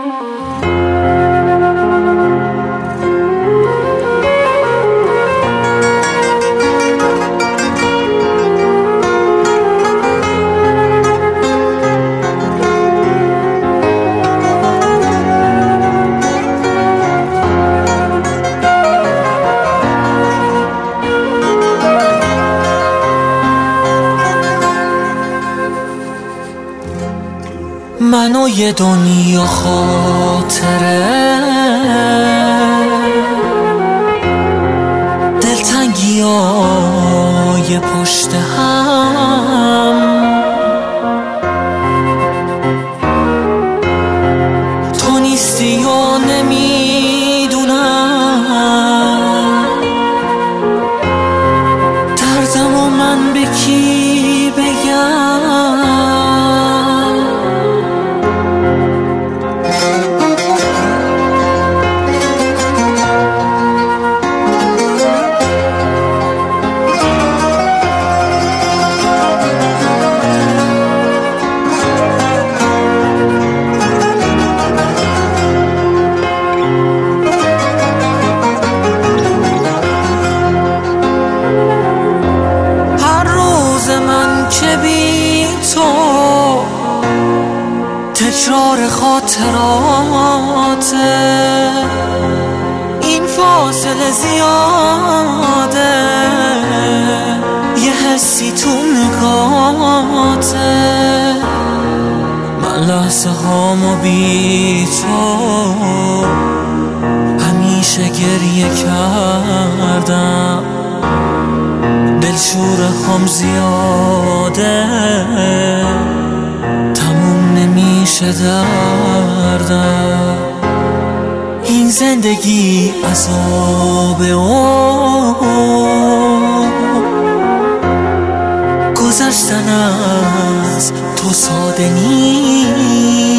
من و یه دنیا خاطره، دلتنگیای پشت هم، تو نیستی و نمیدونم دردم و من به کی بگم. که بی تو تکرار خاطراته، این فاصله زیاده، یه حسی تو نگاته. من لحظه هامو بی تو همیشه گریه کردم، دلشوره هم زیاده، تموم نمیشه دردم. این زندگی عذابه و گذشتن از تو ساده نیست.